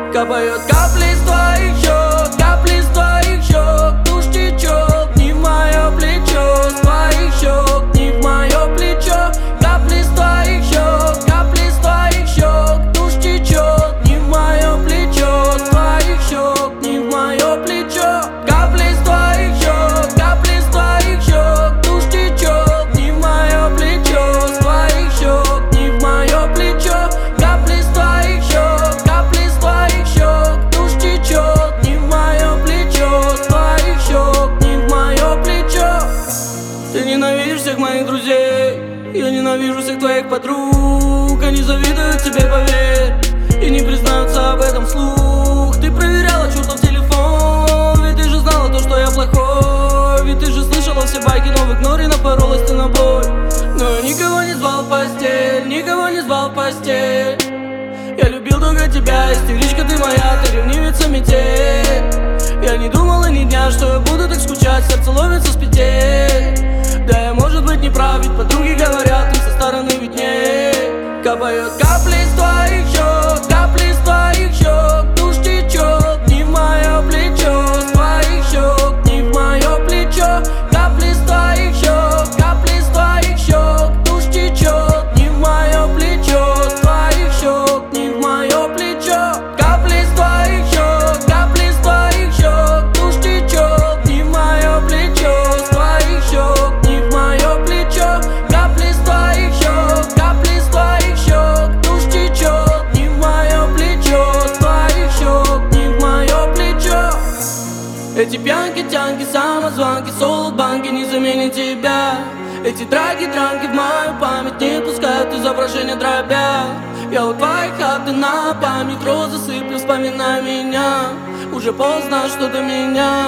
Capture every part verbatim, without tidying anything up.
Капают капли с твоих щек, капли с твоих щек. Тушь течет не в мое плечо, с твоих щек не в мое плечо. Капли с твоих щек, капли с твоих щек. Тушь течет не в мое плечо, с твоих щек не в мое плечо. Капли с твоих щек, капли с твоих щек. Тушь течет не в мое плечо, с твоих щек не в мое плечо. Капли с твоих щек, капли с твоих щек. Тушь течет не в мое плечо, с твоих щек не в мое плечо. Ты ненавидишь всех моих друзей, я ненавижу всех твоих подруг. Они завидуют тебе, поверь, и не признаются об этом вслух. Ты проверяла чертов телефон, ведь ты же знала то, что я плохой. Ведь ты же слышала все байки, но в игноре напоролась ты на бой. Но я никого не звал в постель, никого не звал в постель. Я любил только тебя, истеричка ты моя, ты ревнивица метель. Я не думала ни дня, что я буду так скучать, сердце ловится с петель. Да я, может быть, не прав, ведь подруги говорят, им со стороны виднее. Капают капли с твоих щек, капли с твоих щек. Тушь течет не в мое плечо, с твоих щек не в мое плечо. Капли с твоих щек, капли с твоих щек. Тушь течет не в мое плечо, с твоих щек не в мое плечо. Капли с твоих щек, капли с твоих щек. Тушь течет не в мое плечо, с твоих щек не в мое плечо. Капли с твоих щек, капли с твоих щек. Тушь течет не в мое плечо, с твоих щек не в мое плечо. Эти пьянки, тянки, самозванки, солод-банки не заменят тебя. Эти драки, дранки в мою память не пускают изображения дробя. Я у твоей хаты на память розы сыплю, вспоминай меня. Уже поздно, что до меня.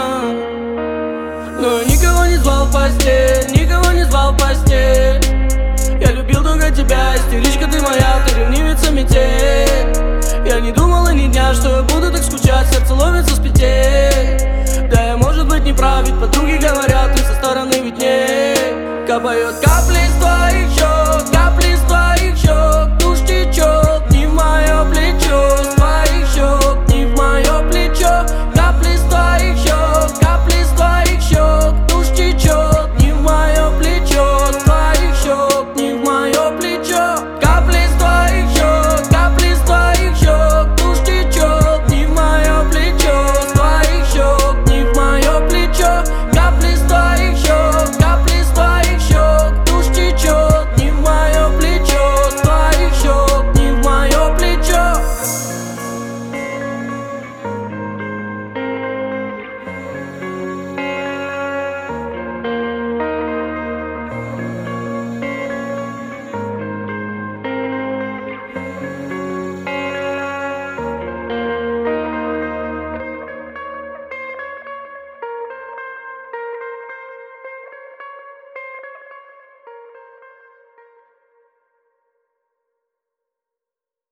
Но я никого не звал в постель, никого не звал в постель. Я любил только тебя, истеричка ты моя, ты ревнивица метель. Я не думала ни дня, что я буду так скучать, сердце ловится с петель. Да я, может быть, не прав, ведь подруги говорят,